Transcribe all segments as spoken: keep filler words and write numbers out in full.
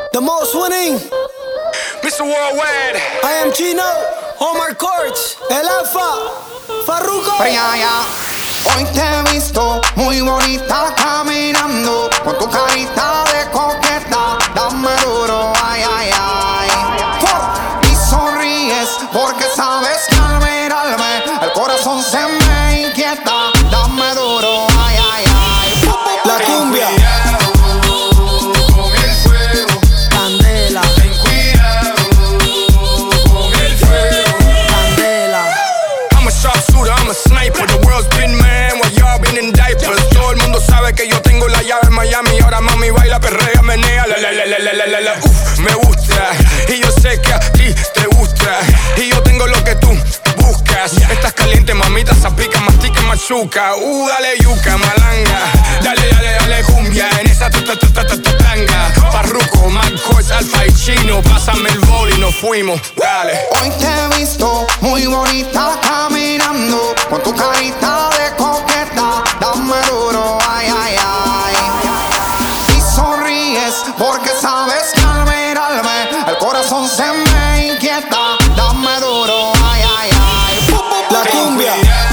The most winning mister Worldwide. I am Chino, Omar Courts, El Alfa, Farruko. Ya, ya. Hoy te he visto muy bonita caminando, con tu carita de coqueta, dame duro, ay, ay, ay. Y sonríes porque sabes que al mirarme el corazón se me inquieta, dame duro, ay, ay, ay. La cumbia. Sabe que yo tengo la llave en Miami. Ahora mami baila, perrea, menea, la la la la la la la la. Uf, me gusta y yo sé que a ti te gusta y yo tengo lo que tú buscas. Estás caliente, mamita, zapica, mastica, machuca. Uh, dale yuca, malanga. Dale, dale, dale cumbia en esa tanga. Farruko, Marcos, Alfa y Chino. Pásame el bol y nos fuimos, dale. Hoy te he visto muy bonita caminando, con tu carita de coqueta, dame duro, ay, ay, ay. Y sonríes porque sabes que al mirarme el corazón se me inquieta, dame duro, ay, ay, ay. La cumbia.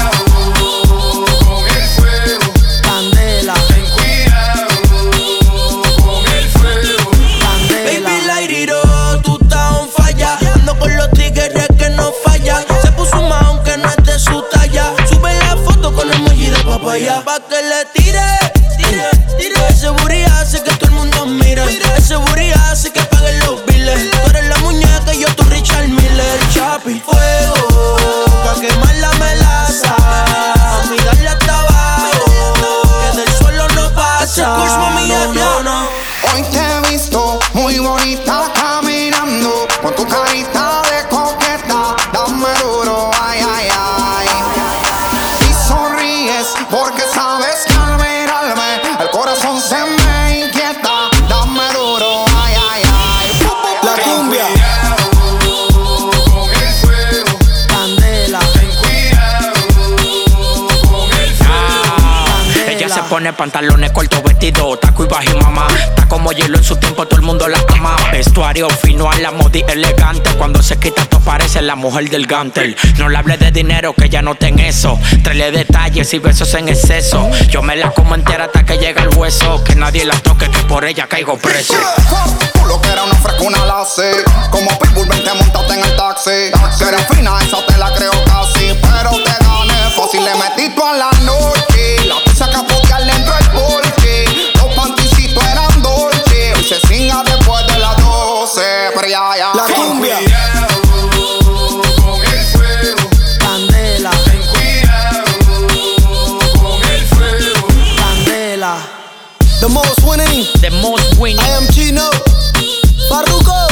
Con el fuego, Candela. ten cuidado con el fuego. Candela. Baby, la iriro, tú estás on falla. Ando con los tigres que no fallan. Se puso más aunque no es de su talla. Sube la foto con emoji de papaya. Pa' que le tire, tire, tire. Ese booty hace que todo el mundo mire. Ese booty hace que paguen los biles. Tú eres la muñeca y yo tu Richard Miller. Chapi, fuego, pa' quemar la melaza. A mí darle hasta abajo, que del suelo no pasa. No, no, no. Hoy te he visto muy bonita caminando, con tu carita de coqueta, dame duro, ay, ay, ay. Y sonríes porque sabes que al mirarme el corazón se me inquieta, dame duro, ay, ay, ay. La cumbia. Con el fuego, Candela. ten cuidado con el fuego. Ella se pone pantalones cortos, vestido, taco y bajo y mamá. Está como hielo en su tiempo, todo el mundo la ama. Vestuario fino a la modi elegante. Cuando se quita esto parece la mujer del Gantel. No le hable de dinero que ya no ten eso. Tráele detalles y besos en exceso. Yo me la como entera hasta que llega el hueso. Que nadie la toque, que por ella caigo preso. Tú lo que era una frescuna la sé. Como Pitbull vente montate en el taxi. Que eres fina, esa te la creo casi. Pero te gané fácil, le metí toda la noche. La pizza capotear dentro del porche. Los panticitos eran dolce. Hoy se cinga después de las doce. Pero ya, ya. La cumbia. Con el fuego, Candela. ten cuidado con el fuego. Candela. The most winning The most winning. I am Chino, Farruko.